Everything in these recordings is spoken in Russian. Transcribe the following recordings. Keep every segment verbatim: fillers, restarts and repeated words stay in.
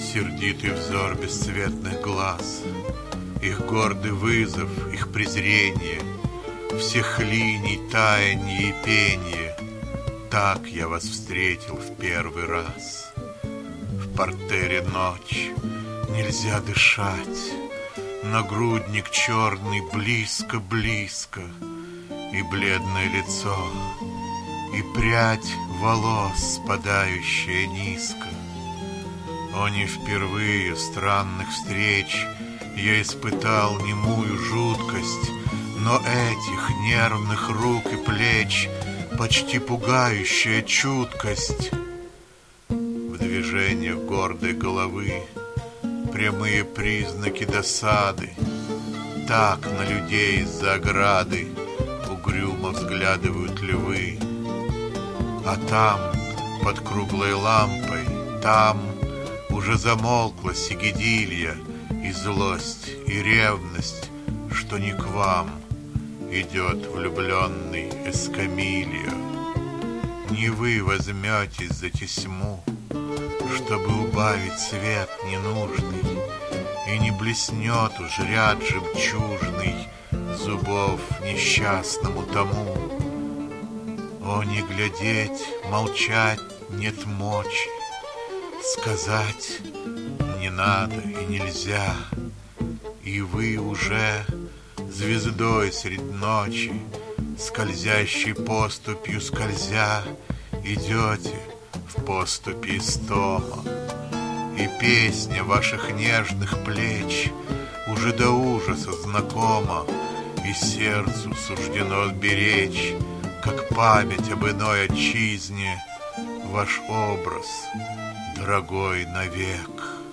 Сердитый взор бесцветных глаз, их гордый вызов, их презрение, всех линий таяние и пение. Так я вас встретил в первый раз. В портере ночь, нельзя дышать, нагрудник черный близко-близко, и бледное лицо, и прядь волос, спадающая низко. О, не впервые странных встреч я испытал немую жуткость, но этих нервных рук и плеч почти пугающая чуткость. В движениях гордой головы прямые признаки досады. Так на людей из-за ограды угрюмо взглядывают львы. А там, под круглой лампой, там уже замолкла сигидилья, и злость, и ревность, что не к вам идет влюбленный Эскамильо. Не вы возьметесь за тесьму, чтобы убавить свет ненужный, и не блеснет уж ряд жемчужный зубов несчастному тому. О, не глядеть, молчать нет мочи, сказать не надо и нельзя, и вы уже звездой средь ночи, скользящей поступью скользя, идете в поступе истома, и песня ваших нежных плеч уже до ужаса знакома, и сердцу суждено беречь, как память об иной отчизне, ваш образ, дорогой навек.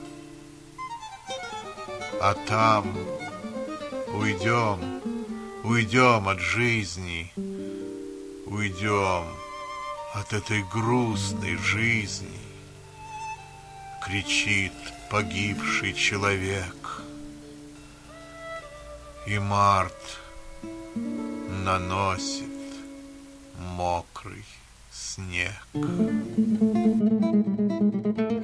А там уйдем, уйдем от жизни, уйдем от этой грустной жизни, кричит погибший человек. И март наносит мокрый снег.